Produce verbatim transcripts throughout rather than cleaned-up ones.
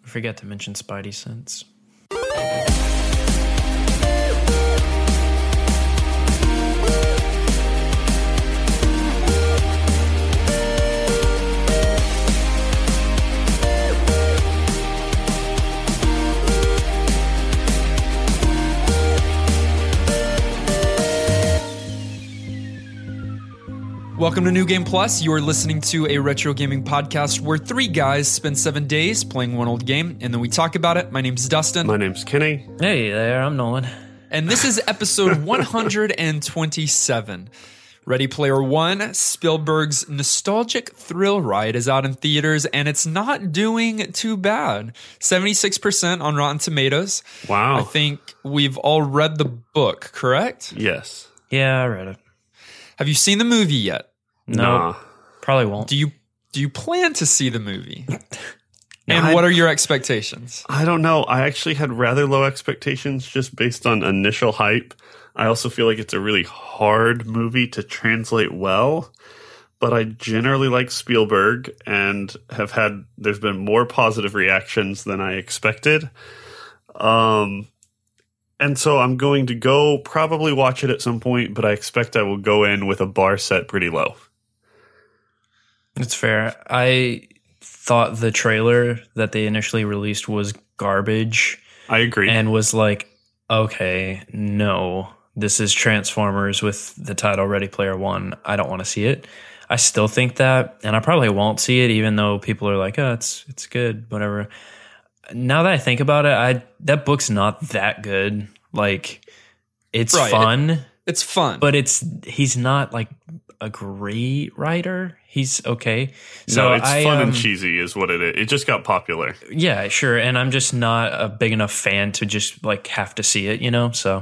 forget to mention Spidey Sense. Welcome to New Game Plus. You're listening to a retro gaming podcast where three guys spend seven days playing one old game, and then we talk about it. My name's Dustin. My name's Kenny. Hey there, I'm Nolan. And this is episode one hundred twenty-seven. Ready Player One, Spielberg's nostalgic thrill ride, is out in theaters, and it's not doing too bad. seventy-six percent on Rotten Tomatoes. Wow. I think we've all read the book, correct? Yes. Yeah, I read it. Have you seen the movie yet? No, Nah. probably won't. Do you do you plan to see the movie? No, And I- what are your expectations? I don't know. I actually had rather low expectations just based on initial hype. I also feel like it's a really hard movie to translate well, but I generally like Spielberg and have had, there's been more positive reactions than I expected. Um, and so I'm going to go probably watch it at some point, but I expect I will go in with a bar set pretty low. It's fair. I thought the trailer that they initially released was garbage I agree. and was like, okay, no, this is Transformers with the title Ready Player One. I don't want to see it. I still think that, and I probably won't see it, even though people are like, oh, it's it's good, whatever. Now that I think about it, I that book's not that good. Like, it's Right. fun, It's fun. but it's he's not like a great writer. He's okay. So no, it's I, fun um, and cheesy is what it is. It just got popular. Yeah, sure. And I'm just not a big enough fan to just like have to see it, you know? So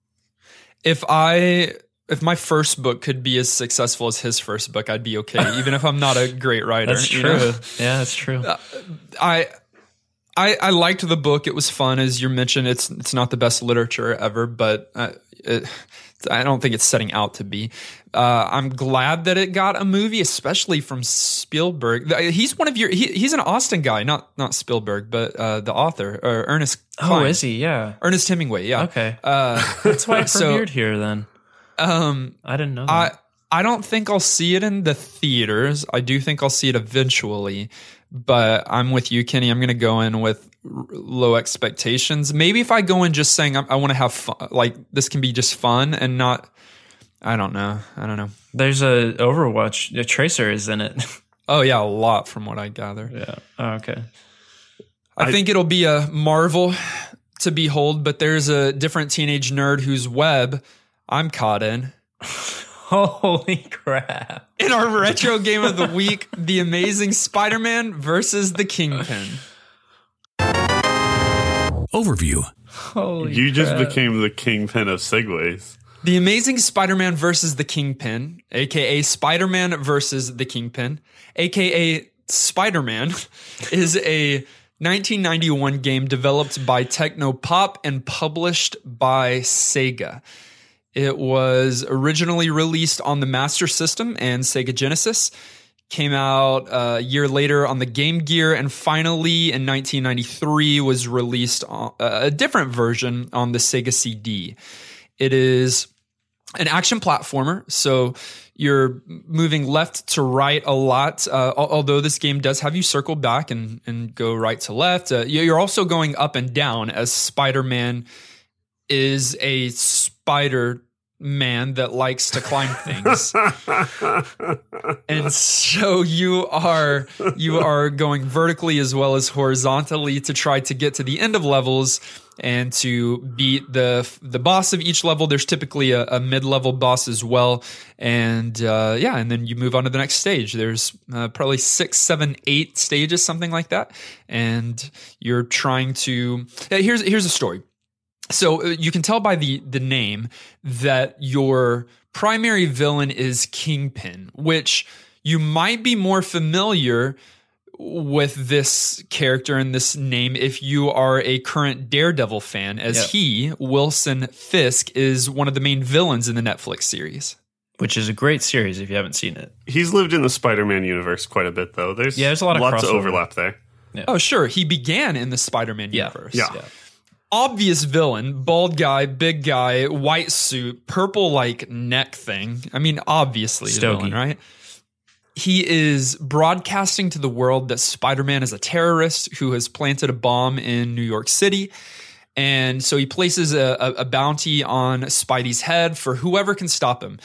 if I if my first book could be as successful as his first book, I'd be okay, even if I'm not a great writer. that's you true. know? Yeah, that's true. I I I liked the book. It was fun, as you mentioned. It's it's not the best literature ever, but uh, it, I don't think it's setting out to be. Uh, I'm glad that it got a movie, especially from Spielberg. He's one of your. He, he's an Austin guy, not not Spielberg, but uh, the author, or Ernest. Oh, Cline. is he? Yeah. Ernest Hemingway? Yeah. Okay. Uh, That's why I so- premiered here then. um, I didn't know I that. I don't think I'll see it in the theaters. I do think I'll see it eventually, but I'm with you, Kenny. I'm going to go in with r- low expectations. Maybe if I go in just saying I, I want to have fun, like this can be just fun and not. I don't know. I don't know. There's a Overwatch. A Tracer is in it. Oh yeah, a lot from what I gather. yeah. Oh, okay. I, I- think it'll be a marvel to behold, but there's a different teenage nerd whose web I'm caught in. Holy crap. In our retro game of the week, The Amazing Spider-Man versus the Kingpin. Overview. Holy You just crap. became the kingpin of segues. The Amazing Spider-Man versus the Kingpin, aka Spider-Man versus the Kingpin, aka Spider-Man, is a nineteen ninety-one game developed by Technopop and published by Sega. It was originally released on the Master System and Sega Genesis, came out a year later on the Game Gear, and finally in nineteen ninety-three was released on a different version on the Sega C D. It is an action platformer, so you're moving left to right a lot, uh, al- although this game does have you circle back and, and go right to left. Uh, you- you're also going up and down, as Spider-Man is a spider man that likes to climb things. And so you are you are going vertically as well as horizontally to try to get to the end of levels and to beat the the boss of each level. There's typically a, a mid-level boss as well, and uh, yeah, and then you move on to the next stage. There's uh, probably six, seven, eight stages, something like that, and you're trying to. Yeah, here's here's a story. So uh, you can tell by the the name that your primary villain is Kingpin, which you might be more familiar with this character and this name if you are a current Daredevil fan, as Yep. he, Wilson Fisk, is one of the main villains in the Netflix series. Which is a great series if you haven't seen it. He's lived in the Spider-Man universe quite a bit, though. There's, Yeah, there's a lot of lots of crossover. overlap there. Yeah. Oh, sure. He began in the Spider-Man Yeah. universe. Yeah. Yeah. Obvious villain, bald guy, big guy, white suit, purple like neck thing. I mean, obviously a Stogie. villain, right? He is broadcasting to the world that Spider-Man is a terrorist who has planted a bomb in New York City. And so he places a, a, a bounty on Spidey's head for whoever can stop him.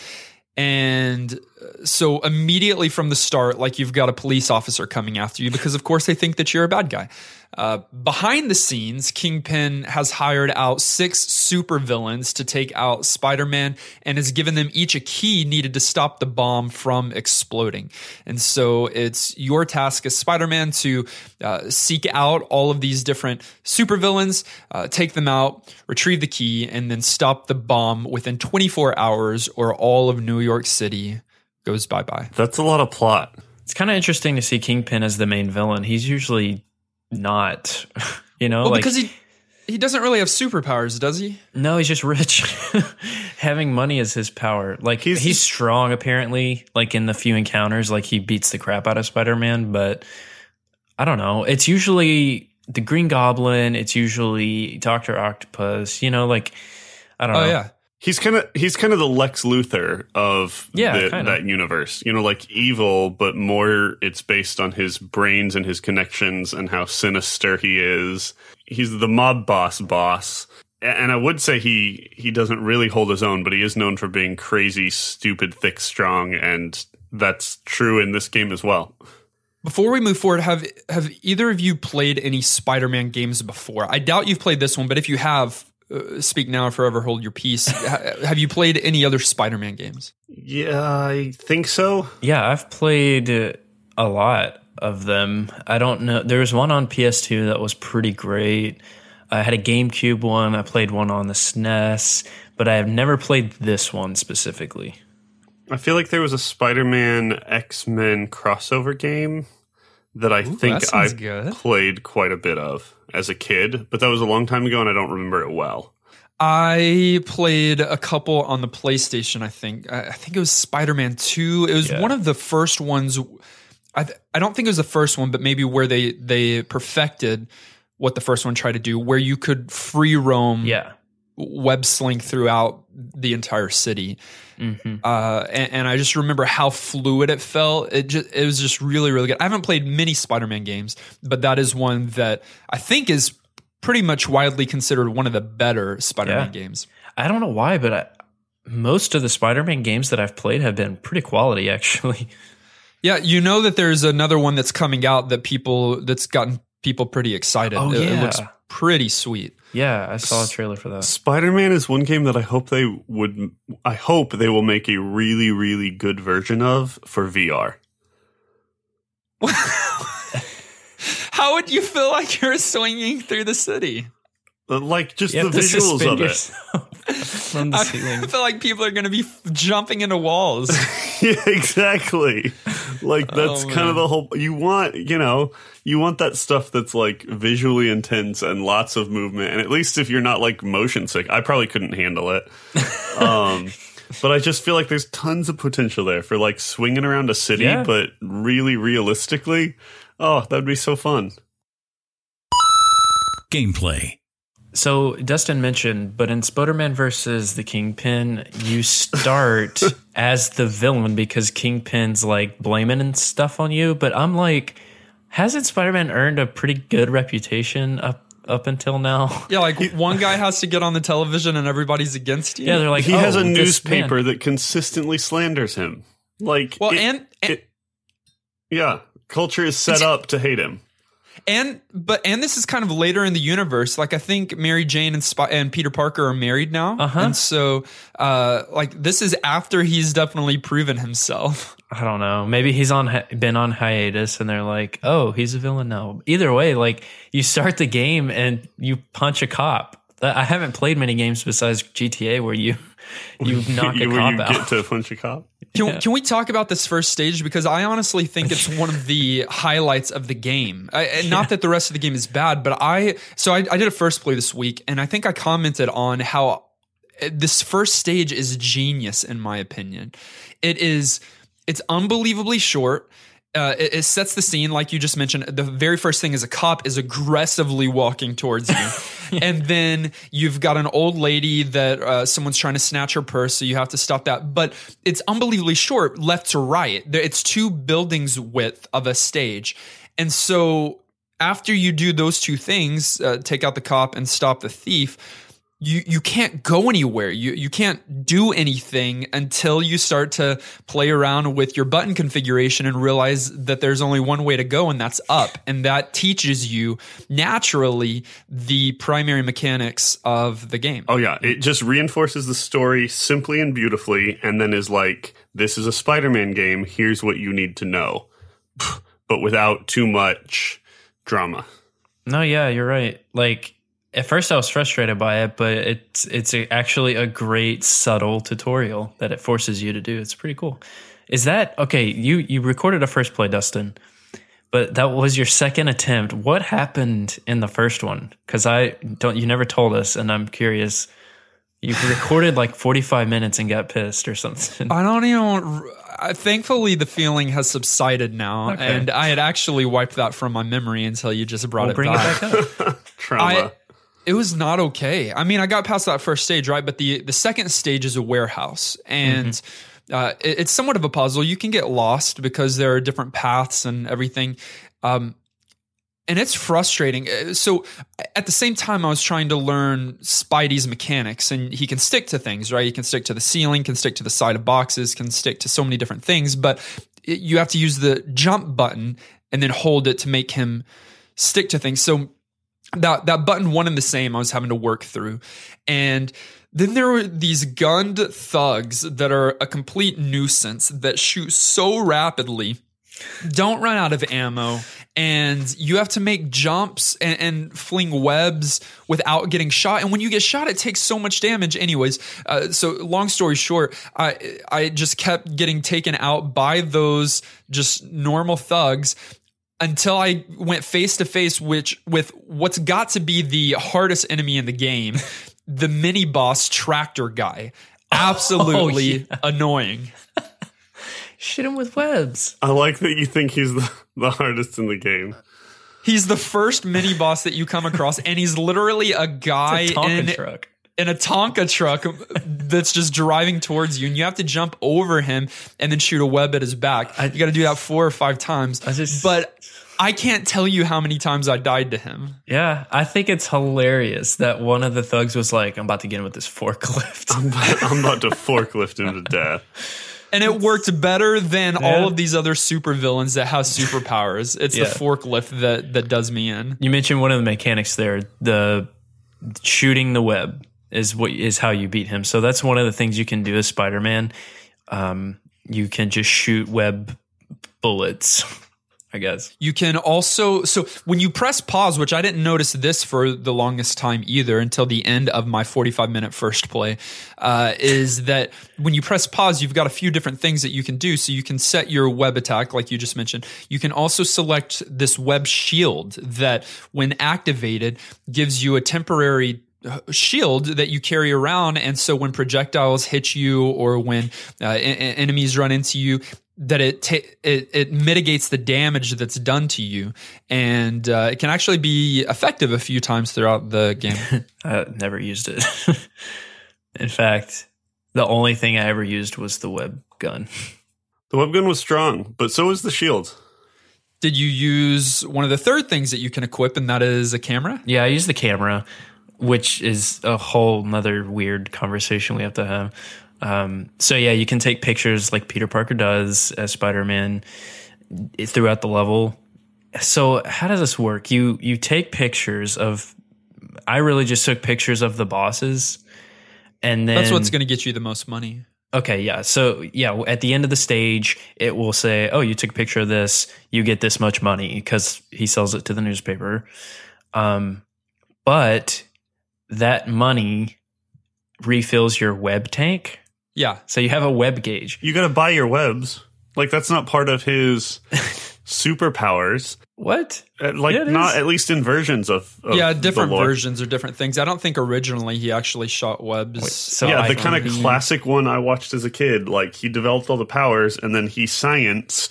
And so immediately from the start, like you've got a police officer coming after you because, of course, they think that you're a bad guy. Uh, behind the scenes, Kingpin has hired out six supervillains to take out Spider-Man and has given them each a key needed to stop the bomb from exploding. And so it's your task as Spider-Man to uh, seek out all of these different supervillains, uh, take them out, retrieve the key, and then stop the bomb within twenty-four hours or all of New York City goes bye-bye. That's a lot of plot. It's kind of interesting to see Kingpin as the main villain. He's usually not, you know, Well, like, because he he doesn't really have superpowers, does he? no, he's just rich. Having money is his power. Like He's- he's, strong apparently, like in the few encounters, like he beats the crap out of Spider-Man, but I don't know. It's usually the Green Goblin, it's usually Doctor Octopus, you know, like I don't Oh know. yeah. He's kind of he's kind of the Lex Luthor of Yeah, the, kinda. that universe. You know, like evil, but more it's based on his brains and his connections and how sinister he is. He's the mob boss boss. And I would say he he doesn't really hold his own, but he is known for being crazy, stupid, thick, strong, and that's true in this game as well. Before we move forward, have have either of you played any Spider-Man games before? I doubt you've played this one, but if you have, uh, speak now or forever hold your peace. ha- have you played any other Spider-Man games? Yeah, I think so. Yeah, I've played uh, a lot of them. I don't know. There was one on P S two that was pretty great. I had a GameCube one. I played one on the S N E S, but I have never played this one specifically. I feel like there was a Spider-Man X-Men crossover game that I Ooh, think that I sounds good. played quite a bit of as a kid, but that was a long time ago and I don't remember it well. I played a couple on the PlayStation, I think. I I think it was Spider-Man two. It was Yeah. one of the first ones. I th- I don't think it was the first one, but maybe where they, they perfected what the first one tried to do, where you could free roam Yeah. web slink throughout the entire city. hmm Uh, and, and I just remember how fluid it felt. It just, it was just really, really good. I haven't played many Spider-Man games, but that is one that I think is pretty much widely considered one of the better Spider-Man Yeah. games. I don't know why, but I, most of the Spider-Man games that I've played have been pretty quality, actually. Yeah, you know that there's another one that's coming out that people that's gotten people pretty excited. Oh, it, it yeah. looks pretty sweet. Yeah, I saw a trailer for that. Spider-Man is one game that I hope they would I hope they will make a really really good version of for V R. How would you feel like you're swinging through the city? Like just You the have to visuals suspend of it. yourself from the I ceiling. feel like people are going to be f- jumping into walls. Yeah, exactly. Like that's Oh, kind man. of the whole you want, you know, you want that stuff that's like visually intense and lots of movement. And at least if you're not like motion sick, I probably couldn't handle it. Um but I just feel like there's tons of potential there for like swinging around a city, Yeah. but really realistically. Oh, that'd be so fun. Gameplay. So Dustin mentioned, but in Spider-Man versus the Kingpin, you start as the villain because Kingpin's like blaming and stuff on you. But I'm like, hasn't Spider-Man earned a pretty good reputation up up until now? Yeah, like one guy has to get on the television and everybody's against you. Yeah, they're like, He has oh, a this newspaper man. that consistently slanders him. Like, well, it- and and, it- yeah, culture is set up to hate him. and but and this is kind of later in the universe. Like I think Mary Jane and Sp- and Peter Parker are married now, Uh-huh. and so uh, like this is after he's definitely proven himself. I don't know. Maybe he's on hi- been on hiatus, and they're like, "Oh, he's a villain now." Either way, like you start the game and you punch a cop. That- I haven't played many games besides G T A where you you knock a You- where cop you out. get to punch a cop. Can, Yeah. can we talk about this first stage? Because I honestly think it's one of the highlights of the game. I, and not that the rest of the game is bad, but I so I, I did a first play this week, and I think I commented on how this first stage is genius in my opinion. It is it's unbelievably short. Uh, it, it sets the scene, like you just mentioned. The very first thing is a cop is aggressively walking towards you. And then you've got an old lady that uh, someone's trying to snatch her purse, so you have to stop that. But it's unbelievably short, left to right. There- It's two buildings width of a stage. And so after you do those two things, uh, take out the cop and stop the thief, you you can't go anywhere. You you can't do anything until you start to play around with your button configuration and realize that there's only one way to go, and that's up. And that teaches you naturally the primary mechanics of the game. Oh yeah, it just reinforces the story simply and beautifully, and then is like, this is a Spider-Man game, here's what you need to know. But without too much drama. No, yeah, you're right. Like, at first I was frustrated by it, but it's it's a, actually a great subtle tutorial that it forces you to do. It's pretty cool. Is that okay? You you recorded a first play, Dustin, but that was your second attempt. What happened in the first one? Because I don't. You never told us, and I'm curious. You recorded like forty-five minutes and got pissed or something. I don't even. I, thankfully, the feeling has subsided now, Okay. and I had actually wiped that from my memory until you just brought We'll it bring back. it back up. Trauma. I, it was not okay. I mean, I got past that first stage, right? But the the second stage is a warehouse, and Mm-hmm. uh, it, it's somewhat of a puzzle. You can get lost because there are different paths and everything. Um, and it's frustrating. Uh, So at the same time, I was trying to learn Spidey's mechanics, and he can stick to things, right? He can stick to the ceiling, can stick to the side of boxes, can stick to so many different things, but it, you have to use the jump button and then hold it to make him stick to things. So that, that button, one and the same, I was having to work through. And then there were these gunned thugs that are a complete nuisance that shoot so rapidly, don't run out of ammo, and you have to make jumps and, and fling webs without getting shot. And when you get shot, it takes so much damage anyways. Uh, so long story short, I I just kept getting taken out by those just normal thugs until I went face to face which with what's got to be the hardest enemy in the game, the mini boss tractor guy. Absolutely Oh, yeah. annoying. Shoot him with webs. I like that you think he's the, the hardest in the game. He's the first mini boss that you come across, and he's literally a guy It's a Tonka in, truck. in a Tonka truck that's just driving towards you, and you have to jump over him and then shoot a web at his back. I- you got to do that four or five times. I just- but I can't tell you how many times I died to him. Yeah, I think it's hilarious that one of the thugs was like, I'm about to get in with this forklift. I'm about, I'm about to forklift him to death. And it worked better than Yeah. all of these other supervillains that have superpowers. It's Yeah. the forklift that, that does me in. You mentioned one of the mechanics there, the shooting the web is what is how you beat him. So that's one of the things you can do as Spider-Man. Um, you can just shoot web bullets, I guess. You can also, so when you press pause, which I didn't notice this for the longest time either until the end of my forty-five minute first play, uh, is that when you press pause, you've got a few different things that you can do. So you can set your web attack, like you just mentioned. You can also select this web shield that, when activated, gives you a temporary shield that you carry around. And so when projectiles hit you or when uh, en- enemies run into you, that it, ta- it it mitigates the damage that's done to you, and uh, it can actually be effective a few times throughout the game. I never used it. In fact, the only thing I ever used was the web gun. The web gun was strong, but so was the shield. Did you use one of the third things that you can equip, and that is a camera? Yeah, I used the camera, which is a whole nother weird conversation we have to have. Um, so yeah, you can take pictures like Peter Parker does as Spider-Man throughout the level. So how does this work? You you take pictures of. I really just took pictures of the bosses, and then That's what's going to get you the most money. Okay, yeah. So, yeah, at the end of the stage, it will say, oh, you took a picture of this, you get this much money because he sells it to the newspaper. Um, but that money refills your web tank. Yeah. So you have a web gauge. You got to buy your webs. Like, that's not part of his superpowers. What? Uh, Like, Yeah, it not is. at least in versions of, of Yeah, different the lore. versions or different things. I don't think originally he actually shot webs. so Yeah, I- the kind of he- classic one I watched as a kid. Like, he developed all the powers, and then he scienced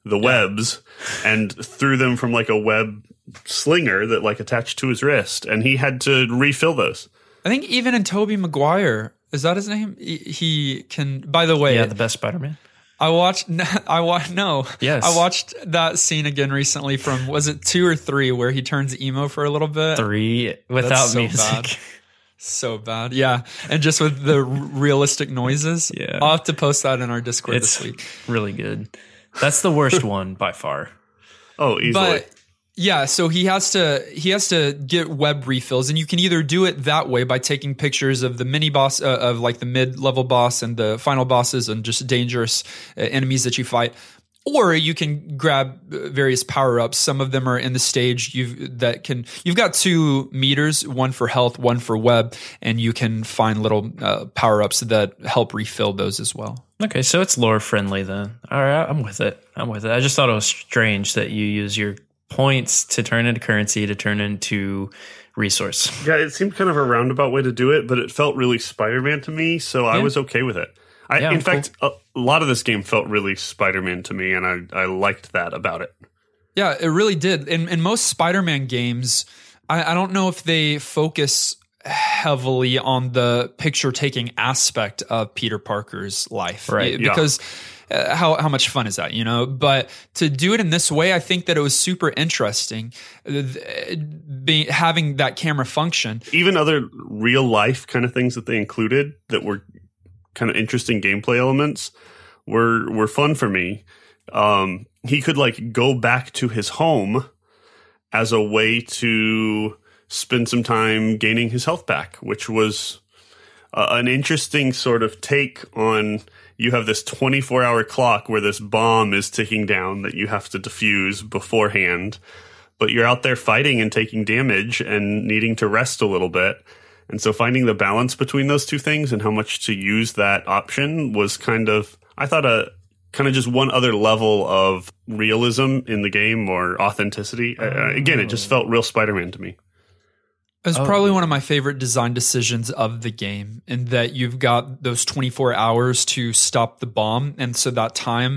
the webs and threw them from like a web slinger that like attached to his wrist, and he had to refill those. I think even in Tobey Maguire, is that his name? He, he can. By the way, Yeah, the best Spider-Man. I watched. I watched. No, Yes. I watched that scene again recently. From was it two or three where he turns emo for a little bit? Three without That's so music. bad. So bad, yeah, and just with the r- realistic noises. Yeah. I'll have to post that in our Discord It's this week. really good. That's the worst one by far. Oh, easily. But yeah, so he has to he has to get web refills, and you can either do it that way by taking pictures of the mini boss uh, of like the mid level boss and the final bosses and just dangerous uh, enemies that you fight. Or you can grab various power ups. Some of them are in the stage. You've that can you've got two meters, one for health, one for web, and you can find little uh, power ups that help refill those as well. Okay, so it's lore friendly then. All right, I'm with it. I'm with it. I just thought it was strange that you use your points to turn into currency to turn into resource. yeah, it seemed kind of a roundabout way to do it, but it felt really Spider-Man to me, so I Yeah. was okay with it. I, Yeah, in I'm fact, a, a lot of this game felt really Spider-Man to me, and I, I liked that about it. Yeah, it really did. In in most Spider-Man games, I, I don't know if they focus heavily on the picture-taking aspect of Peter Parker's life, Right, yeah. Because uh, how how much fun is that, you know? But to do it in this way, I think that it was super interesting, uh, be, having that camera function. Even other real-life kind of things that they included that were kind of interesting gameplay elements were were fun for me. Um, he could like go back to his home as a way to spend some time gaining his health back, which was uh, an interesting sort of take on. You have this twenty-four hour clock where this bomb is ticking down that you have to defuse beforehand, but you're out there fighting and taking damage and needing to rest a little bit. And so finding the balance between those two things and how much to use that option was kind of, I thought, a kind of just one other level of realism in the game or authenticity. Oh. Uh, again, it just felt real Spider-Man to me. It's Oh. probably one of my favorite design decisions of the game, in that you've got those twenty-four hours to stop the bomb. And so that time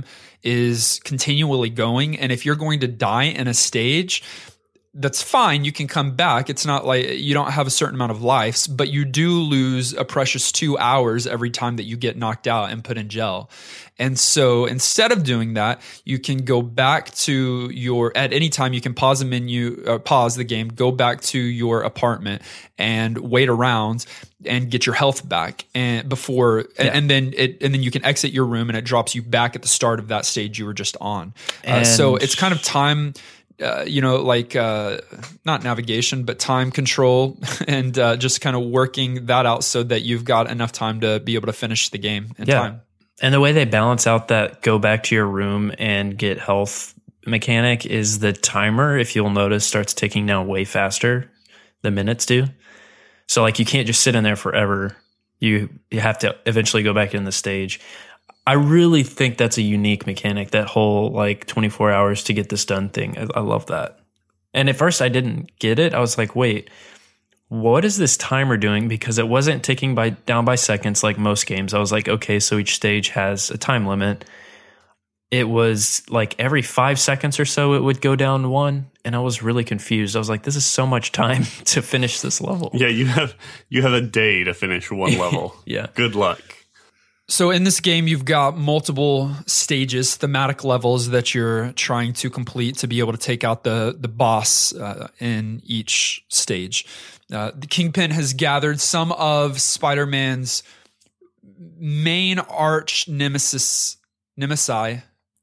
is continually going. And if you're going to die in a stage, that's fine. You can come back. It's not like you don't have a certain amount of lives, but you do lose a precious two hours every time that you get knocked out and put in jail. And so instead of doing that, you can go back to your, at any time you can pause the menu, uh, pause the game, go back to your apartment and wait around and get your health back and before, and, Yeah. and then it, and then you can exit your room and it drops you back at the start of that stage you were just on. Uh, so And- it's kind of time, Uh, you know, like uh, not navigation, but time control, and uh, just kind of working that out so that you've got enough time to be able to finish the game in Yeah. time. And the way they balance out that go back to your room and get health mechanic is the timer, if you'll notice, starts ticking down way faster. The minutes do. So like you can't just sit in there forever. You you have to eventually go back in the stage. I really think that's a unique mechanic, that whole like twenty-four hours to get this done thing. I, I love that. And at first I didn't get it. I was like, wait, what is this timer doing? Because it wasn't ticking by down by seconds like most games. I was like, okay, so each stage has a time limit. It was like every five seconds or so it would go down one. And I was really confused. I was like, this is so much time to finish this level. Yeah, you have you have a day to finish one level. Yeah. Good luck. So in this game, you've got multiple stages, thematic levels that you're trying to complete to be able to take out the the boss uh, in each stage. Uh, the Kingpin has gathered some of Spider-Man's main arch nemesis, nemesi,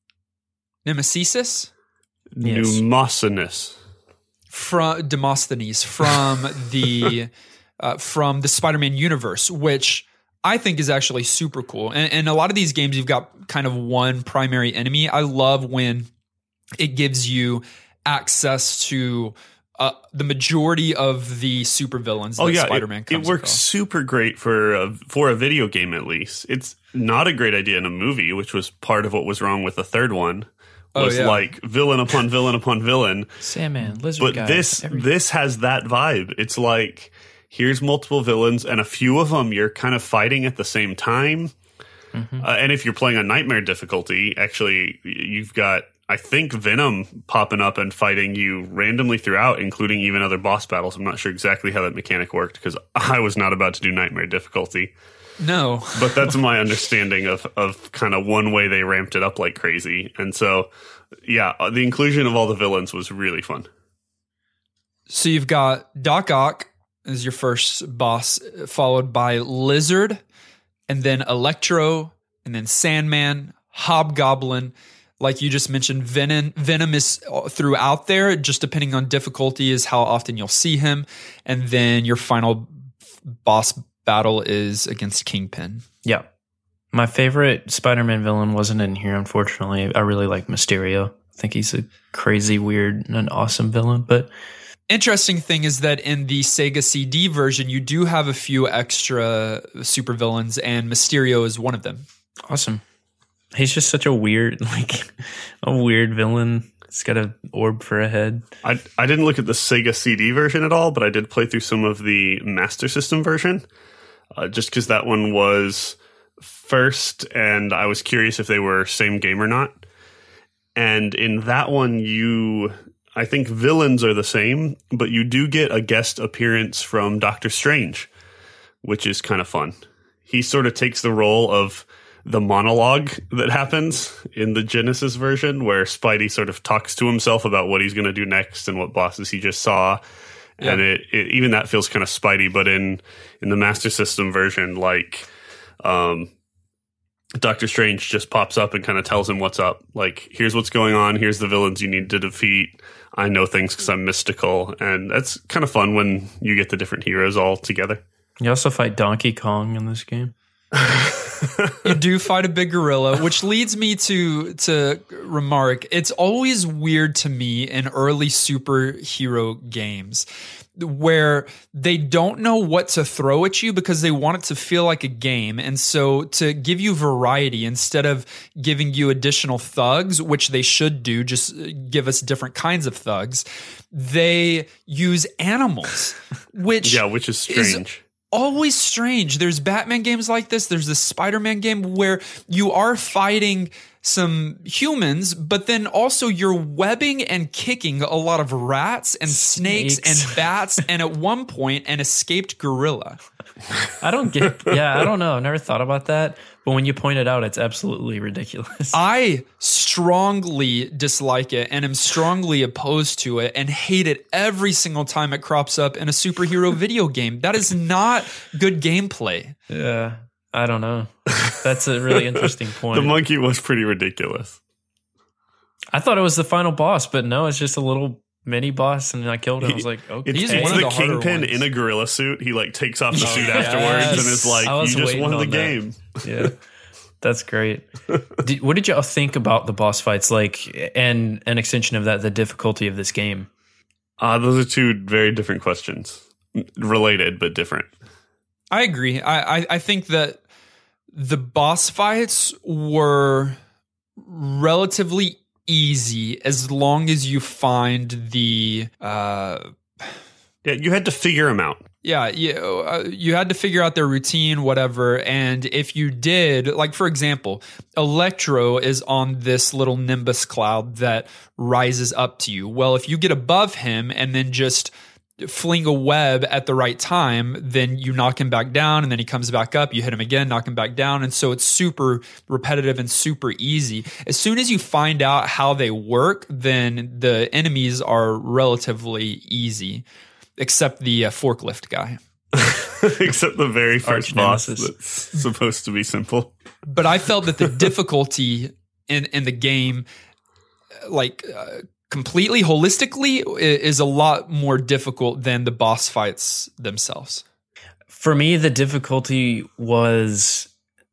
nemesis Yes. Pneumosinus. from Demosthenes from the uh, from the Spider-Man universe, which I think is actually super cool. And, and a lot of these games, you've got kind of one primary enemy. I love when it gives you access to uh, the majority of the supervillains that Oh yeah, Spider-Man it, comes it works across. super great for a, for a video game at least. It's not a great idea in a movie, which was part of what was wrong with the third one. Oh, Was yeah. like villain upon villain upon villain. Sandman, Lizard But Guy. this every- this has that vibe. It's like here's multiple villains, and a few of them you're kind of fighting at the same time. Mhm. Uh, and if you're playing on nightmare difficulty, actually, you've got I think Venom popping up and fighting you randomly throughout, including even other boss battles. I'm not sure exactly how that mechanic worked because I was not about to do Nightmare difficulty. No. But that's my understanding of, of kind of one way they ramped it up like crazy. And so, yeah, the inclusion of all the villains was really fun. So you've got Doc Ock as your first boss, followed by Lizard, and then Electro, and then Sandman, Hobgoblin. Like you just mentioned, Venom, Venom is throughout there, just depending on difficulty is how often you'll see him. And then your final boss battle is against Kingpin. Yeah. My favorite Spider-Man villain wasn't in here, unfortunately. I really like Mysterio. I think he's a crazy, weird, and an awesome villain. But interesting thing is that in the Sega C D version, you do have a few extra supervillains, and Mysterio is one of them. Awesome. He's just such a weird, like, a weird villain. He's got an orb for a head. I, I didn't look at the Sega C D version at all, but I did play through some of the Master System version. Uh, just because that one was first, and I was curious if they were same game or not. And in that one, you, I think villains are the same, but you do get a guest appearance from Doctor Strange, which is kind of fun. He sort of takes the role of the monologue that happens in the Genesis version, where Spidey sort of talks to himself about what he's going to do next and what bosses he just saw. Yeah. And it, it even that feels kind of Spidey, but in, in the Master System version, like, um, Doctor Strange just pops up and kind of tells him what's up. Like, here's what's going on. Here's the villains you need to defeat. I know things because I'm mystical. And that's kind of fun when you get the different heroes all together. You also fight Donkey Kong in this game. You do fight a big gorilla, which leads me to to remark, it's always weird to me in early superhero games where they don't know what to throw at you because they want it to feel like a game. And so to give you variety, instead of giving you additional thugs, which they should do, just give us different kinds of thugs, they use animals, which yeah, which is strange. Is always strange. There's Batman games like this. There's the Spider-Man game where you are fighting some humans, but then also you're webbing and kicking a lot of rats and snakes, snakes and bats, and at one point, an escaped gorilla. I don't get, yeah, I don't know. I've never thought about that. But when you point it out, it's absolutely ridiculous. I strongly dislike it and am strongly opposed to it and hate it every single time it crops up in a superhero video game. That is not good gameplay. Yeah, I don't know. That's a really interesting point. The monkey was pretty ridiculous. I thought it was the final boss, but no, it's just a little mini boss, and I killed him. I was like, okay. It's, He's it's one of the, the harder Kingpin ones. in a gorilla suit. He like takes off the Oh, suit yes. afterwards and is like, I was you just waiting won the on that. game. Yeah, that's great. Did, what did y'all think about the boss fights, like, and an extension of that, the difficulty of this game? Uh, those are two very different questions. Related, but different. I agree. I, I, I think that the boss fights were relatively easy as long as you find the uh Yeah, you had to figure them out. yeah you, uh, you had to figure out their routine, whatever. And if you did, like for example, Electro is on this little nimbus cloud that rises up to you. Well, if you get above him and then just fling a web at the right time, then you knock him back down, and then he comes back up, you hit him again, knock him back down. And so it's super repetitive and super easy. As soon as you find out how they work, then the enemies are relatively easy, except the uh, forklift guy. Except the very first Arch boss nemesis. that's supposed to be simple. But I felt that the difficulty in, in the game, like uh, completely holistically, i- is a lot more difficult than the boss fights themselves. For me, the difficulty was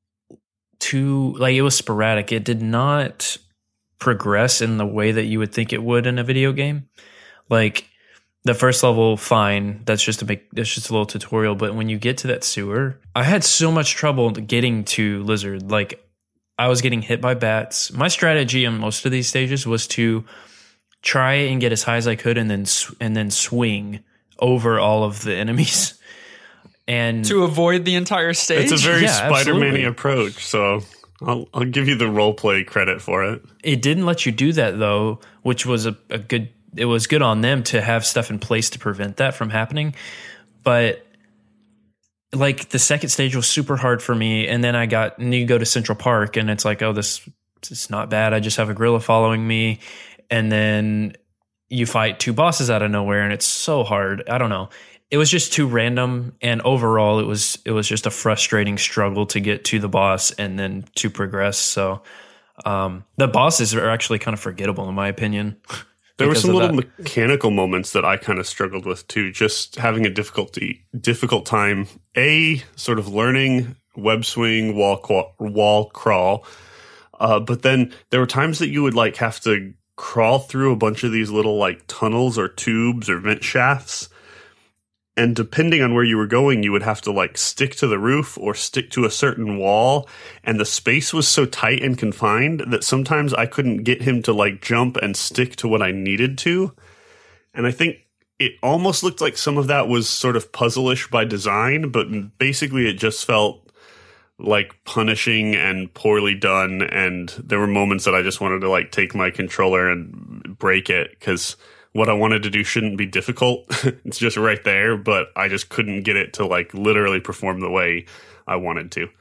too, like, it was sporadic. It did not progress in the way that you would think it would in a video game. Like, the first level, fine. That's just a make, that's just a little tutorial. But when you get to that sewer, I had so much trouble getting to Lizard. Like, I was getting hit by bats. My strategy on most of these stages was to try and get as high as I could, and then sw- and then swing over all of the enemies. And To avoid the entire stage? It's a very Yeah, Spider-Man-y absolutely. approach. So I'll, I'll give you the role play credit for it. It didn't let you do that though, which was a, a good, it was good on them to have stuff in place to prevent that from happening. But like the second stage was super hard for me. And then I got, and you go to Central Park and it's like, oh, this it's not bad. I just have a gorilla following me. And then you fight two bosses out of nowhere and it's so hard. I don't know. It was just too random, and overall, it was it was just a frustrating struggle to get to the boss and then to progress. So, um, the bosses are actually kind of forgettable, in my opinion. There were some little that. mechanical moments that I kind of struggled with too. Just having a difficulty difficult time, a sort of learning web swing, wall qu- wall crawl, uh, but then there were times that you would like have to crawl through a bunch of these little like tunnels or tubes or vent shafts. And depending on where you were going, you would have to like stick to the roof or stick to a certain wall. And the space was so tight and confined that sometimes I couldn't get him to like jump and stick to what I needed to. And I think it almost looked like some of that was sort of puzzle-ish by design, but basically it just felt like punishing and poorly done. And there were moments that I just wanted to like take my controller and break it because what I wanted to do shouldn't be difficult. It's just right there, but I just couldn't get it to like literally perform the way I wanted to.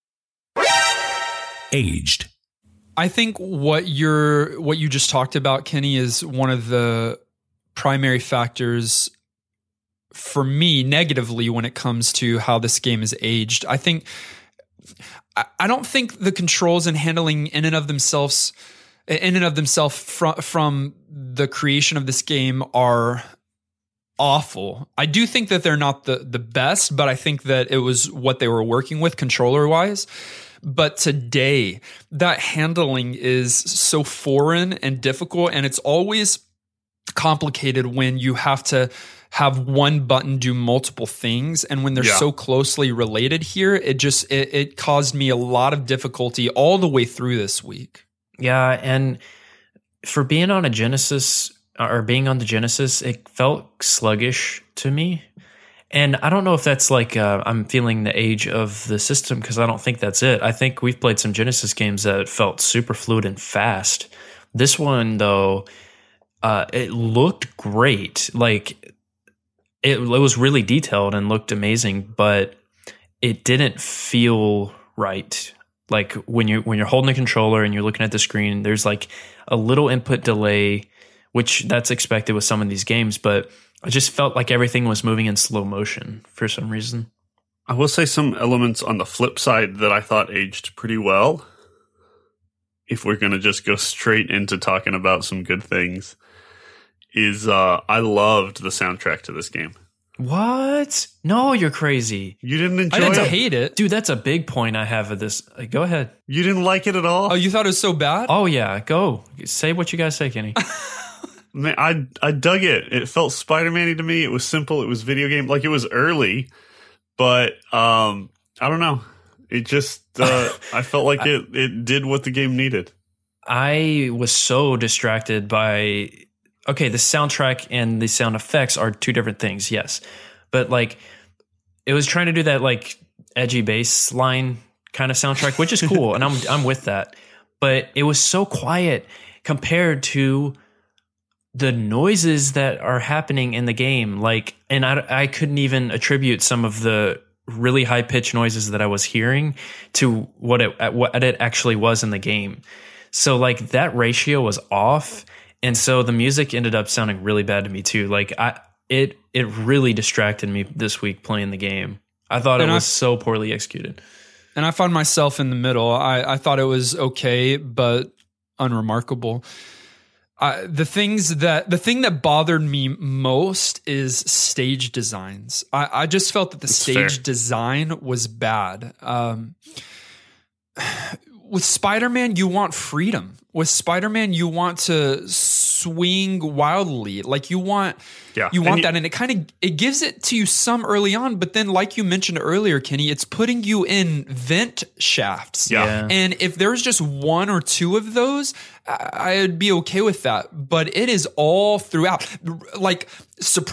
Aged. I think what you're what you just talked about, Kenny, is one of the primary factors for me negatively when it comes to how this game is aged. I think I, I don't think the controls and handling in and of themselves in and of themselves from from the creation of this game are awful. I do think that they're not the the best, but I think that it was what they were working with controller wise. But today, that handling is so foreign and difficult, and it's always complicated when you have to have one button do multiple things, and when they're yeah. so closely related here, it just it, it caused me a lot of difficulty all the way through this week. Yeah, and for being on a Genesis or being on the Genesis, it felt sluggish to me. And I don't know if that's like uh, I'm feeling the age of the system, because I don't think that's it. I think we've played some Genesis games that felt super fluid and fast. This one, though, uh, it looked great. Like it, it was really detailed and looked amazing, but it didn't feel right. Like when you're when you're holding a controller and you're looking at the screen, there's like a little input delay, which that's expected with some of these games, but I just felt like everything was moving in slow motion for some reason. I will say some elements on the flip side that I thought aged pretty well. If we're going to just go straight into talking about some good things, is uh, I loved the soundtrack to this game. What? No, you're crazy. You didn't enjoy I didn't it? hate it. Dude, that's a big point I have of this. Uh, Go ahead. You didn't like it at all? Oh, you thought it was so bad? Oh, yeah. Go. Say what you guys say, Kenny. Man, I I dug it. It felt Spider-Man-y to me. It was simple. It was video game. Like, it was early, but um, I don't know. It just, uh, I felt like it, it did what the game needed. I was so distracted by... Okay, the soundtrack and the sound effects are two different things, yes. But, like, it was trying to do that, like, edgy bass line kind of soundtrack, which is cool, and I'm I'm with that. But it was so quiet compared to the noises that are happening in the game. Like, and I, I couldn't even attribute some of the really high-pitched noises that I was hearing to what it what it actually was in the game. So, like, that ratio was off. And so the music ended up sounding really bad to me too. Like I, it, it really distracted me this week playing the game. I thought and it was I, so poorly executed. And I found myself in the middle. I, I thought it was okay, but unremarkable. I, the things that the thing that bothered me most is stage designs. I, I just felt that the That's stage fair. design was bad. Um, with Spider-Man, you want freedom. With Spider-Man, you want to swing wildly. Like you want, yeah. you want and you, that. And it kind of, it gives it to you some early on, but then like you mentioned earlier, Kenny, it's putting you in vent shafts. Yeah. Yeah. And if there's just one or two of those, I'd be okay with that. But it is all throughout. Like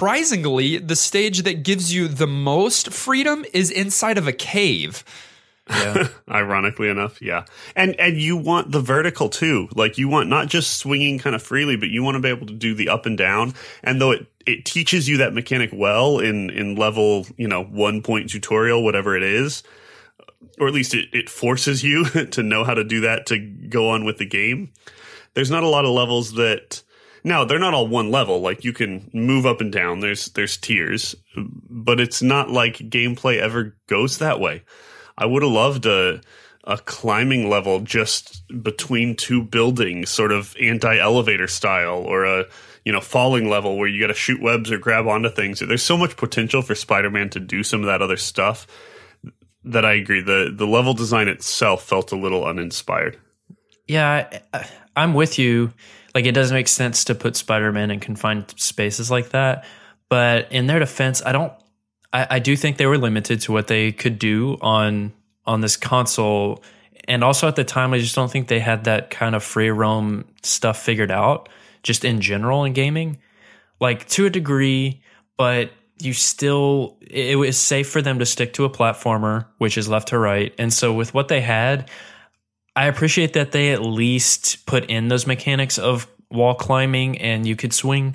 surprisingly, the stage that gives you the most freedom is inside of a cave. Yeah. Ironically enough, yeah. And and you want the vertical too. Like you want not just swinging kind of freely, but you want to be able to do the up and down. And though it, it teaches you that mechanic well in, in level, you know, one point tutorial, whatever it is, or at least it, it forces you to know how to do that to go on with the game. There's not a lot of levels that, now they're not all one level. Like you can move up and down. There's, there's tiers, but it's not like gameplay ever goes that way. I would have loved a a climbing level just between two buildings, sort of anti-elevator style, or a you know falling level where you got to shoot webs or grab onto things. There's so much potential for Spider-Man to do some of that other stuff that I agree. The the level design itself felt a little uninspired. Yeah, I, I'm with you. Like it doesn't make sense to put Spider-Man in confined spaces like that. But in their defense, I don't. I, I do think they were limited to what they could do on on this console, and also at the time, I just don't think they had that kind of free roam stuff figured out. Just in general in gaming, like to a degree, but you still it was safe for them to stick to a platformer, which is left to right. And so with what they had, I appreciate that they at least put in those mechanics of wall climbing and you could swing.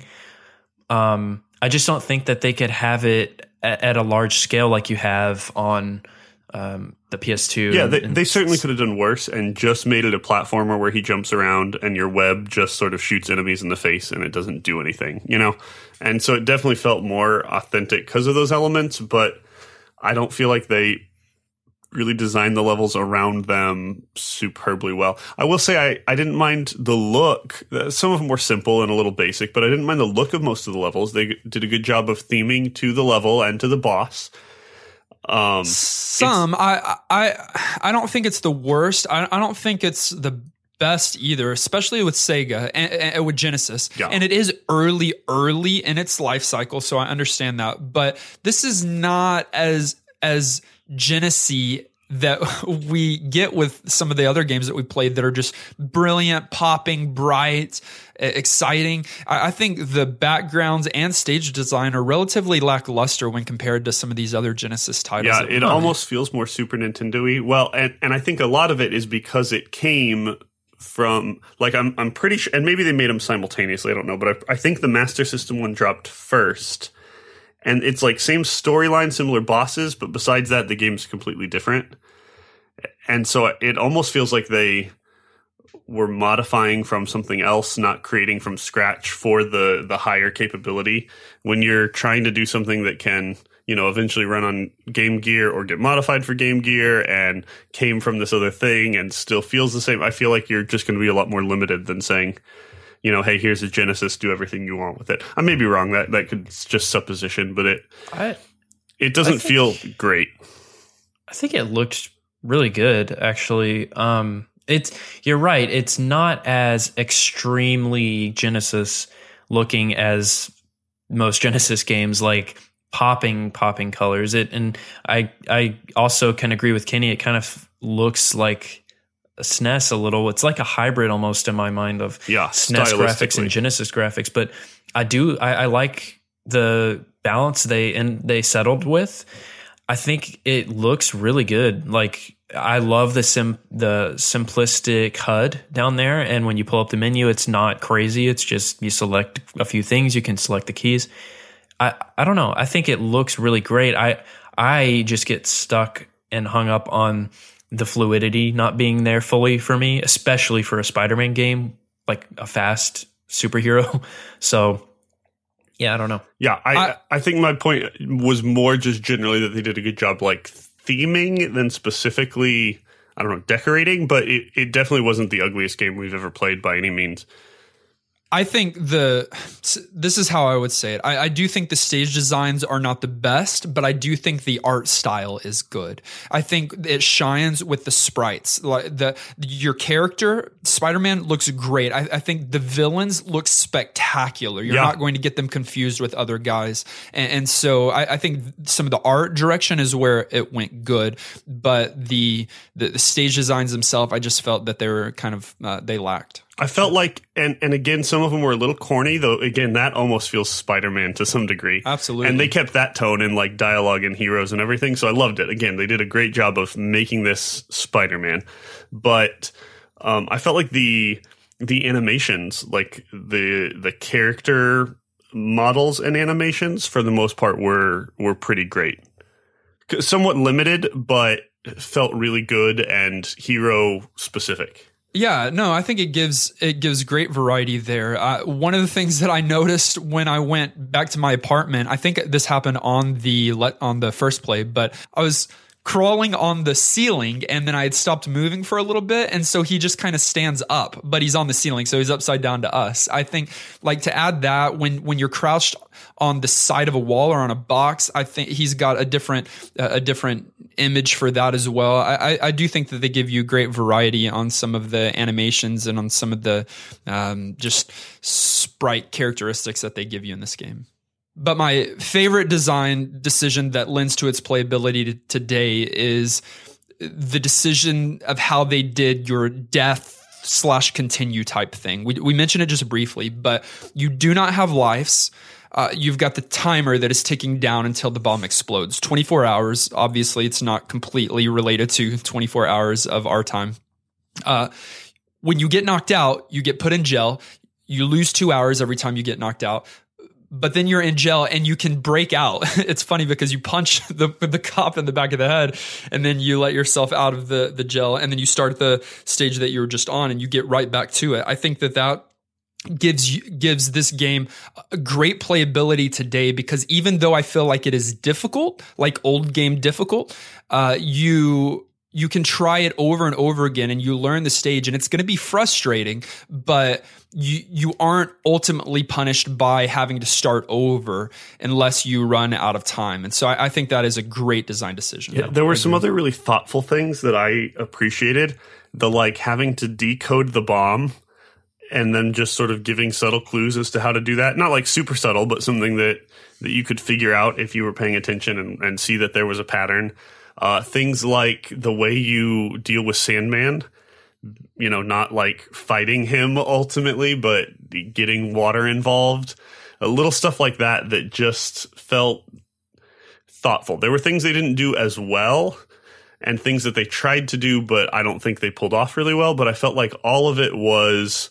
Um, I just don't think that they could have it at, at a large scale like you have on um, the P S two. Yeah, and, they, and they certainly could have done worse and just made it a platformer where he jumps around and your web just sort of shoots enemies in the face and it doesn't do anything, you know? And so it definitely felt more authentic because of those elements, but I don't feel like they really designed the levels around them superbly well. I will say I, I didn't mind the look. Some of them were simple and a little basic, but I didn't mind the look of most of the levels. They did a good job of theming to the level and to the boss. Um, Some, I, I, I don't think it's the worst. I, I don't think it's the best either, especially with Sega and, and with Genesis. Yeah. And it is early, early in its life cycle, so I understand that. But this is not as as Genesy that we get with some of the other games that we played that are just brilliant, popping, bright, exciting. I, I think the backgrounds and stage design are relatively lackluster when compared to some of these other Genesis titles. Yeah, it almost feels more Super Nintendo-y. Well, and, and I think a lot of it is because it came from, like, I'm I'm pretty sure, and maybe they made them simultaneously, I don't know, but I, I think the Master System one dropped first. And it's like same storyline, similar bosses, but besides that, the game's completely different. And so it almost feels like they were modifying from something else, not creating from scratch for the, the higher capability. When you're trying to do something that can, you know, eventually run on Game Gear or get modified for Game Gear and came from this other thing and still feels the same, I feel like you're just going to be a lot more limited than saying, you know, hey, here's a Genesis, do everything you want with it. I may be wrong. That that could it's just supposition, but it I, it doesn't I think, feel great. I think it looked really good, actually. Um, it's you're right. It's not as extremely Genesis looking as most Genesis games, like popping popping colors. It and I I also can agree with Kenny. It kind of looks like S N E S a little. It's like a hybrid almost in my mind of yeah, S N E S graphics and Genesis graphics. But I do I, I like the balance they and they settled with. I think it looks really good. Like I love the sim the simplistic H U D down there, and when you pull up the menu, it's not crazy. It's just you select a few things. You can select the keys. I I don't know. I think it looks really great. I I just get stuck and hung up on the fluidity not being there fully for me, especially for a Spider-Man game, like a fast superhero. So, yeah, I don't know. Yeah, I, I I think my point was more just generally that they did a good job, like, theming than specifically, I don't know, decorating, but it, it definitely wasn't the ugliest game we've ever played by any means. I think the this is how I would say it. I, I do think the stage designs are not the best, but I do think the art style is good. I think it shines with the sprites. Like the your character, Spider-Man, looks great. I, I think the villains look spectacular. You're yeah. not going to get them confused with other guys, and, and so I, I think some of the art direction is where it went good, but the the, the stage designs themselves, I just felt that they were kind of uh, they lacked. I felt like, and, and again, some of them were a little corny, though, again, that almost feels Spider-Man to some degree. Absolutely. And they kept that tone in like dialogue and heroes and everything, so I loved it. Again, they did a great job of making this Spider-Man. But um, I felt like the the animations, like the the character models and animations, for the most part, were were pretty great. Somewhat limited, but felt really good and hero specific. Yeah, no, I think it gives it gives great variety there. Uh, one of the things that I noticed when I went back to my apartment, I think this happened on the on the first play, but I was crawling on the ceiling and then I had stopped moving for a little bit, and so he just kind of stands up, but he's on the ceiling, so he's upside down to us. I think like to add that when when you're crouched on the side of a wall or on a box, I think he's got a different uh, a different image for that as well. I, I, I do think that they give you great variety on some of the animations and on some of the um, just sprite characteristics that they give you in this game. But my favorite design decision that lends to its playability to, today is the decision of how they did your death slash continue type thing. We, we mentioned it just briefly, but you do not have lives. Uh, you've got the timer that is ticking down until the bomb explodes. twenty-four hours. Obviously, it's not completely related to twenty-four hours of our time. Uh, when you get knocked out, you get put in jail. You lose two hours every time you get knocked out. But then you're in jail and you can break out. It's funny because you punch the the cop in the back of the head and then you let yourself out of the, the jail and then you start the stage that you were just on and you get right back to it. I think that that gives you, gives this game a great playability today, because even though I feel like it is difficult, like old game difficult, uh, you you can try it over and over again and you learn the stage, and it's going to be frustrating, but you you aren't ultimately punished by having to start over unless you run out of time. And so I, I think that is a great design decision. Yeah, there were some other really thoughtful things that I appreciated. The like having to decode the bomb and then just sort of giving subtle clues as to how to do that. Not like super subtle, but something that, that you could figure out if you were paying attention and, and see that there was a pattern. Uh, things like the way you deal with Sandman, you know, not like fighting him ultimately, but getting water involved. A little stuff like that that just felt thoughtful. There were things they didn't do as well and things that they tried to do, but I don't think they pulled off really well. But I felt like all of it was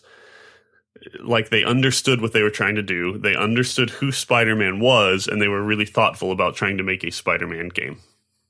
like they understood what they were trying to do. They understood who Spider-Man was, and they were really thoughtful about trying to make a Spider-Man game.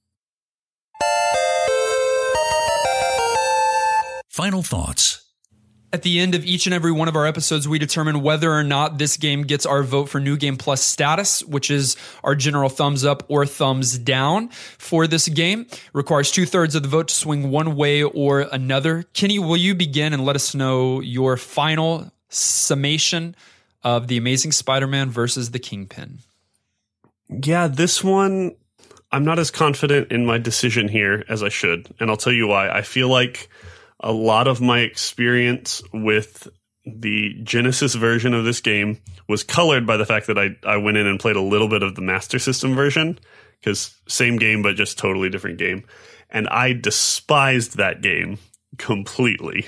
Final thoughts. At the end of each and every one of our episodes, we determine whether or not this game gets our vote for New Game Plus status, which is our general thumbs up or thumbs down for this game. Requires two-thirds of the vote to swing one way or another. Kenny, will you begin and let us know your final summation of The Amazing Spider-Man versus the Kingpin? Yeah, this one, I'm not as confident in my decision here as I should, and I'll tell you why. I feel like a lot of my experience with the Genesis version of this game was colored by the fact that I, I went in and played a little bit of the Master System version, because same game, but just totally different game. And I despised that game completely.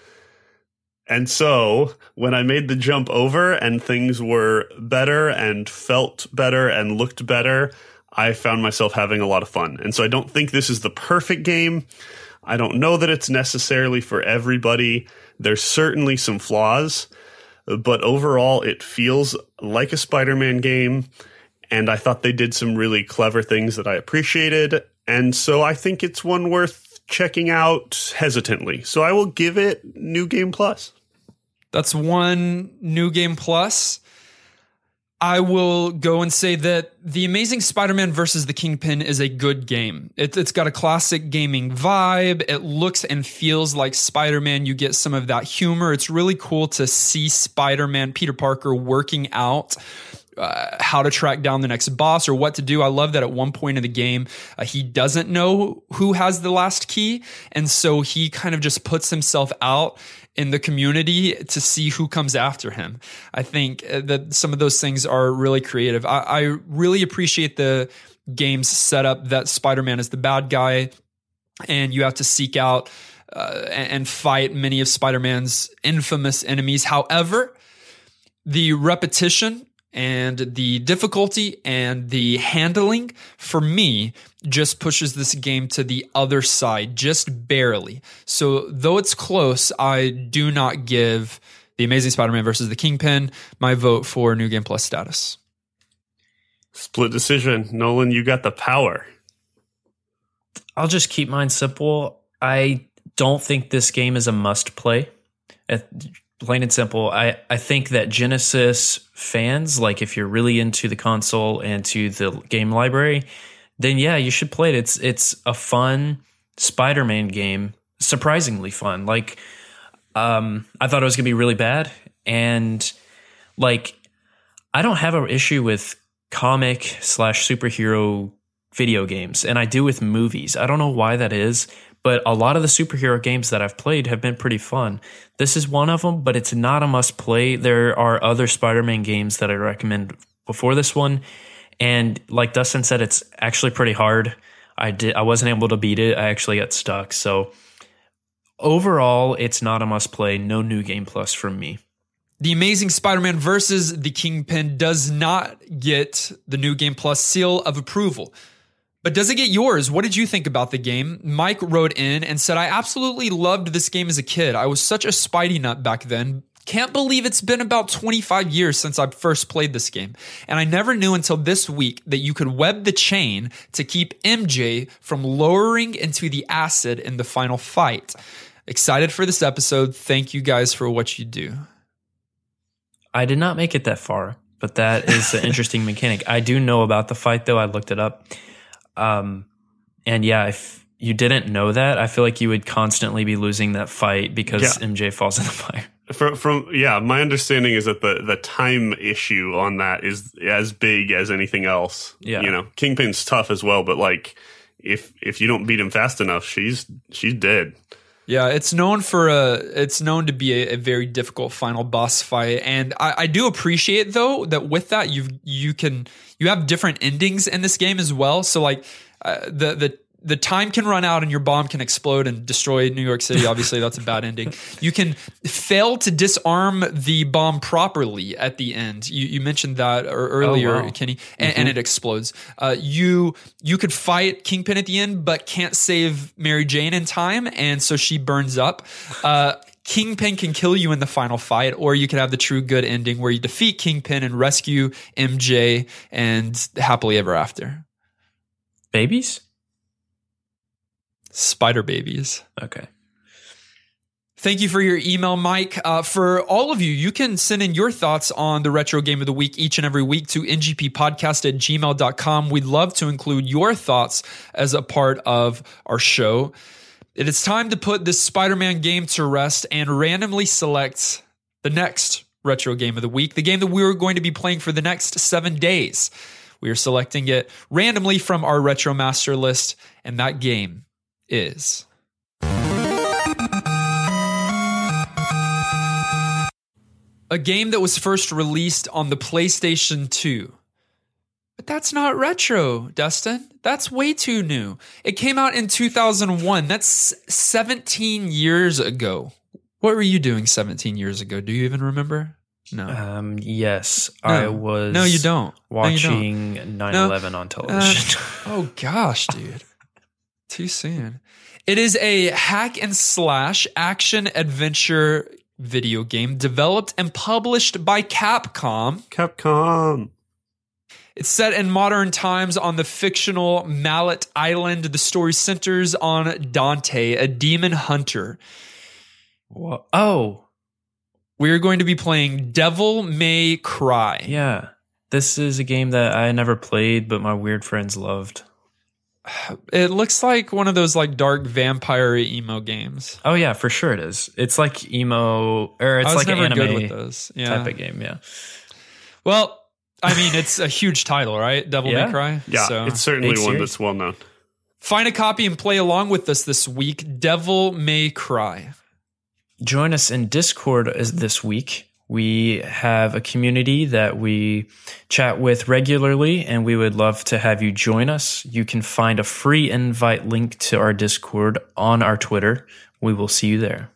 And so when I made the jump over and things were better and felt better and looked better, I found myself having a lot of fun. And so I don't think this is the perfect game. I don't know that it's necessarily for everybody. There's certainly some flaws, but overall it feels like a Spider-Man game, and I thought they did some really clever things that I appreciated, and so I think it's one worth checking out hesitantly. So I will give it New Game Plus. That's one New Game Plus. I will go and say that The Amazing Spider-Man versus the Kingpin is a good game. It, it's got a classic gaming vibe. It looks and feels like Spider-Man. You get some of that humor. It's really cool to see Spider-Man, Peter Parker, working out Uh, how to track down the next boss or what to do. I love that at one point in the game, uh, he doesn't know who has the last key. And so he kind of just puts himself out in the community to see who comes after him. I think that some of those things are really creative. I, I really appreciate the game's setup that Spider-Man is the bad guy and you have to seek out uh, and, and fight many of Spider-Man's infamous enemies. However, the repetition and the difficulty and the handling for me just pushes this game to the other side, just barely. So though it's close, I do not give The Amazing Spider-Man versus the Kingpin my vote for New Game Plus status. Split decision. Nolan, you got the power. I'll just keep mine simple. I don't think this game is a must play. Plain and simple. I, I think that Genesis fans, like if you're really into the console and to the game library, then yeah, you should play it. It's it's a fun Spider-Man game, surprisingly fun. Like, um, I thought it was gonna be really bad, and like, I don't have an issue with comic slash superhero video games, and I do with movies. I don't know why that is, but a lot of the superhero games that I've played have been pretty fun. This is one of them, but it's not a must play. There are other Spider-Man games that I recommend before this one. And like Dustin said, it's actually pretty hard. I did, I wasn't able to beat it. I actually got stuck. So overall, it's not a must play. No New Game Plus from me. The Amazing Spider-Man versus the Kingpin does not get the New Game Plus seal of approval. But does it get yours? What did you think about the game? Mike wrote in and said, I absolutely loved this game as a kid. I was such a Spidey nut back then. Can't believe it's been about twenty-five years since I first played this game. And I never knew until this week that you could web the chain to keep M J from lowering into the acid in the final fight. Excited for this episode. Thank you guys for what you do. I did not make it that far, but that is an interesting mechanic. I do know about the fight, though. I looked it up. Um, and yeah, if you didn't know that, I feel like you would constantly be losing that fight because yeah. M J falls in the fire. From, from yeah, my understanding is that the, the time issue on that is as big as anything else. Yeah. You know, Kingpin's tough as well, but like if if you don't beat him fast enough, she's she's dead. Yeah, it's known for a. It's known to be a, a very difficult final boss fight, and I, I do appreciate though that with that you you can you have different endings in this game as well. So like uh, the the the time can run out and your bomb can explode and destroy New York City. Obviously, that's a bad ending. You can fail to disarm the bomb properly at the end. You, you mentioned that earlier, oh, wow. Kenny, and, mm-hmm. and it explodes. Uh, you you could fight Kingpin at the end, but can't save Mary Jane in time, and so she burns up. Uh, Kingpin can kill you in the final fight, or you could have the true good ending where you defeat Kingpin and rescue M J and happily ever after. Babies? Spider babies. Okay. Thank you for your email, Mike. Uh, for all of you, you can send in your thoughts on the Retro Game of the Week each and every week to n g p podcast at gmail dot com. We'd love to include your thoughts as a part of our show. It is time to put this Spider-Man game to rest and randomly select the next Retro Game of the Week, the game that we're going to be playing for the next seven days. We are selecting it randomly from our Retro Master list, and that game is a game that was first released on the PlayStation two. But that's not retro, Dustin. That's way too new. It came out in two thousand one. That's seventeen years ago. What were you doing seventeen years ago? Do you even remember? No. Um, yes, no. I was. No, you don't. Watching no, nine eleven no. on television. Uh, oh gosh, dude. Too soon. It is a hack and slash action adventure video game developed and published by Capcom. Capcom. It's set in modern times on the fictional Mallet Island. The story centers on Dante, a demon hunter. What? Oh. We're going to be playing Devil May Cry. Yeah. This is a game that I never played, but my weird friends loved. It looks like one of those like dark vampire emo games. Oh yeah, for sure it is. It's like emo, or it's I was like never an anime good with those. Yeah. type of game. Yeah. Well, I mean, it's a huge title, right? Devil yeah. May Cry. Yeah, so. it's certainly Big one series. that's well known. Find a copy and play along with us this week. Devil May Cry. Join us in Discord as this week. We have a community that we chat with regularly, and we would love to have you join us. You can find a free invite link to our Discord on our Twitter. We will see you there.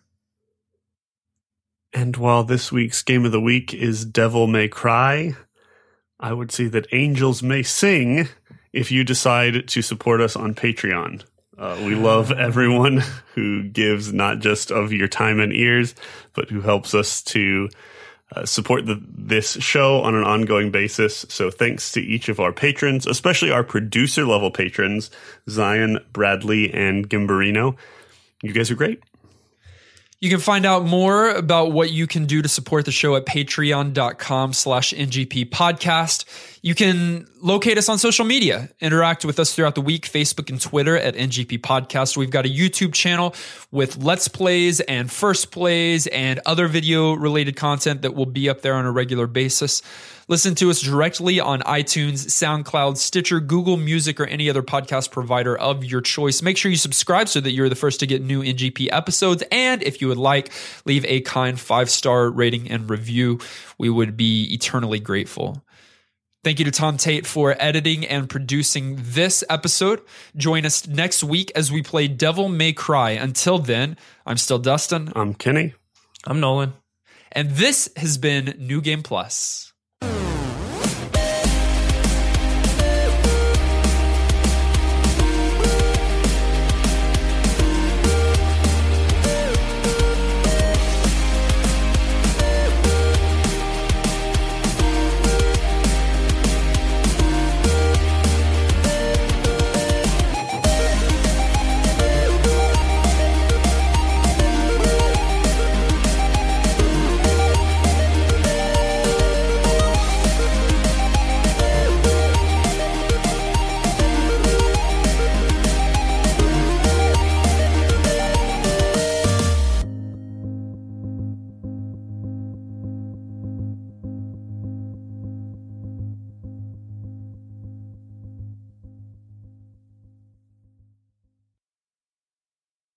And while this week's game of the week is Devil May Cry, I would say that Angels May Sing if you decide to support us on Patreon. Uh, we love everyone who gives not just of your time and ears, but who helps us to uh, support the, this show on an ongoing basis. So thanks to each of our patrons, especially our producer level patrons, Zion, Bradley, and Gimbarino. You guys are great. You can find out more about what you can do to support the show at patreon.com slash NGP podcast. You can locate us on social media, interact with us throughout the week, Facebook and Twitter at N G P podcast. We've got a YouTube channel with Let's Plays and First Plays and other video related content that will be up there on a regular basis. Listen to us directly on iTunes, SoundCloud, Stitcher, Google Music, or any other podcast provider of your choice. Make sure you subscribe so that you're the first to get new N G P episodes. And if you would like, leave a kind five-star rating and review. We would be eternally grateful. Thank you to Tom Tate for editing and producing this episode. Join us next week as we play Devil May Cry. Until then, I'm still Dustin. I'm Kenny. I'm Nolan. And this has been New Game Plus.